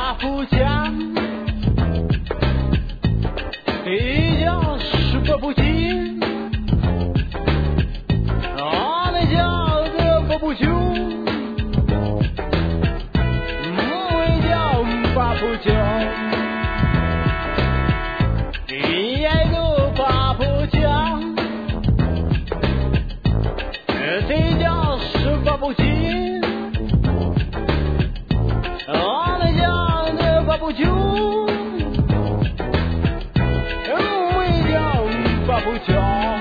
八福江，一叫是国不精，那叫这国不穷，为叫八福江，一个八福江，这叫是国不精。不穷，为叫发不穷。